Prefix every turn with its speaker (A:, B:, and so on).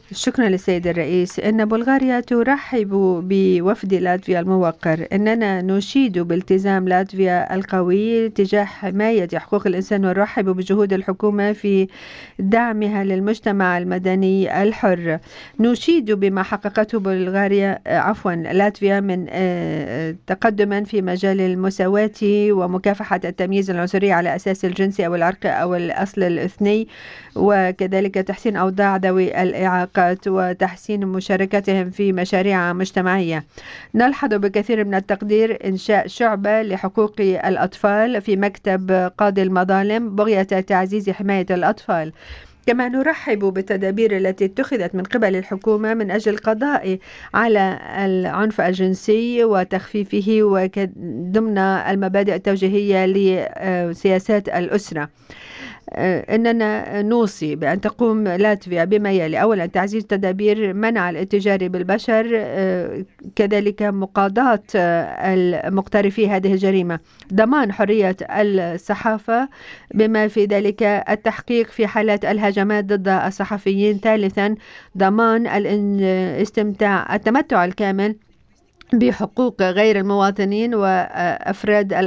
A: شكرا للسيد الرئيس. إن بلغاريا ترحب بوفد لاتفيا الموقر. إننا نشيد بالتزام لاتفيا القوي تجاه حماية حقوق الإنسان، ونرحب بجهود الحكومة في دعمها للمجتمع المدني الحر. نشيد بما حققته لاتفيا من تقدما في مجال المساواة ومكافحة التمييز العنصري على أساس الجنس أو العرق أو الأصل الإثني، وكذلك تحسين أوضاع ذوي الإعاقات وتحسين مشاركتهم في مشاريع مجتمعية. نلحظ بكثير من التقدير إنشاء شعبة لحقوق الأطفال في مكتب قاضي المظالم بغية تعزيز حماية الأطفال. كما نرحب بالتدابير التي اتخذت من قبل الحكومة من أجل القضاء على العنف الجنسي وتخفيفه ضمن المبادئ التوجيهية لسياسات الأسرة. إننا نوصي بأن تقوم لاتفيا بما يلي: أولا، تعزيز تدابير منع الاتجار بالبشر، كذلك مقاضاة المقترفي هذه الجريمة، ضمان حرية الصحافة بما في ذلك التحقيق في حالات الهجمات ضد الصحفيين. ثالثا، ضمان التمتع الكامل بحقوق غير المواطنين وأفراد